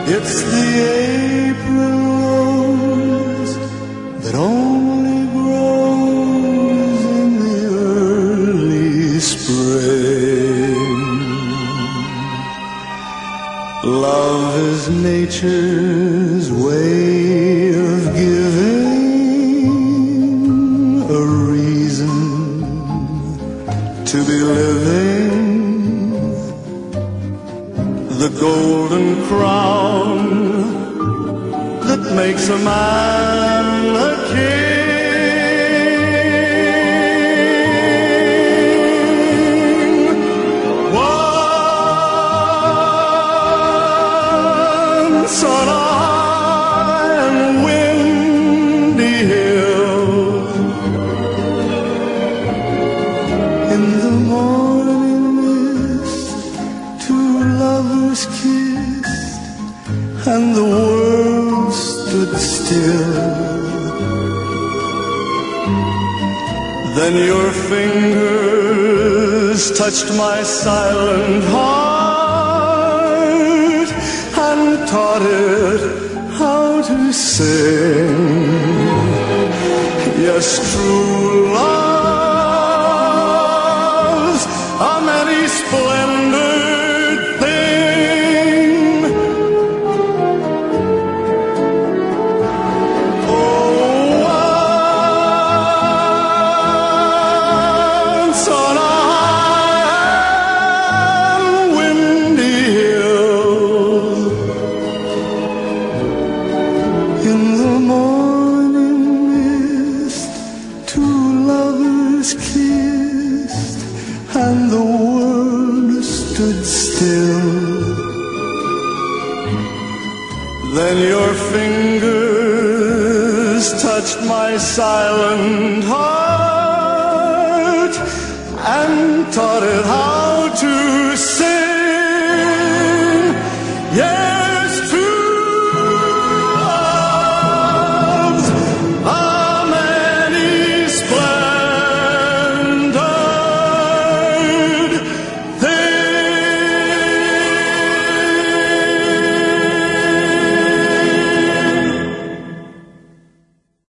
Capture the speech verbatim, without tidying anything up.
It's the April rose that only grows in the early spring. Love is nature's way of giving a reason to be living. The golden crown that makes a man a king. Once on a high and windy hill, in the morning mist, two lovers kissed and the world stood still. Then your fingers touched my silent heart and taught it how to sing. Yes, true love's a many splendored thing. Oh, once on a high and windy hill, in the morning mist, two lovers kissed and the world stood still. Then your fingers touched my silent heart and taught it how to